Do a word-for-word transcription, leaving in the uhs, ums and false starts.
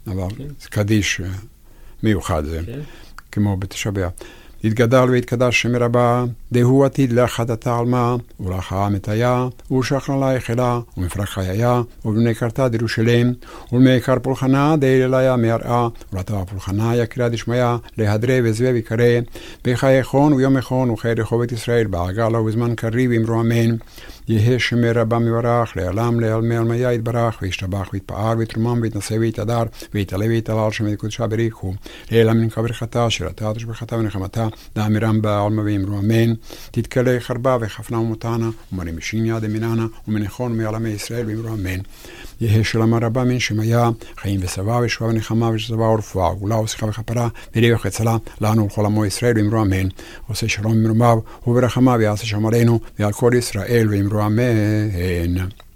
אבל זה קדיש מיוחד זה, כמו בתשעה באב. יתגדל ויתקדש שם רבה, דהו עתיד להחדתה עלמה, ולאחרה מתיה, ושכנה ליחלה, ומפרח חייה, ובני קרתה דרושלם, ולמעיקר פולחנה, דאליה מהרעה, ולטבע פולחנה, יקרא דשמיה, להדרה וזווה ויקרא, בחיי חון ויום חון, וחיי רחובת ישראל, בעגלה ובזמן קריב, אמרו אמן. יהא שם רבה מברך, לעלם לעלמי עלמיה יתברך, וישתבח ויתפאר ויתרומם ויתנשא ויתהדר, ויתעלה ויתהלל שם וקודשה בריחו, לעלם נקרא ברכתה, שירתה תשבחתה ונחמתה, דאמירם בעלמא ואמרו אמן. תתקלה חרבה וחפנה ומותנה, ומרים משיניה דמיננה, ומנחון מעלמי ישראל ואמרו אמן. יהא שלמה רבה מן שמיה, חיים ושבע ושבע ונחמה ושבע ורפואה, גאולה ושיחה וכפרה, וריח וצלה, לנו ולכל עמו ישראל ואמרו אמן. עושה שלום במרומיו וברחמיו יעשה שלום עלינו ועל כל ישראל ואמרו אמן.